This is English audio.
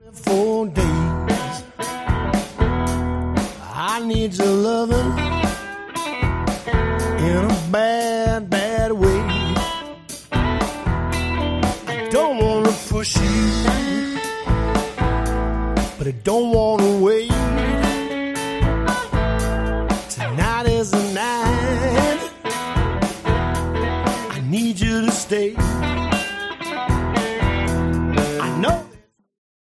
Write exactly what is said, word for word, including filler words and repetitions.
For days, I need your loving in a bad, bad way. I don't want to push you, but I don't want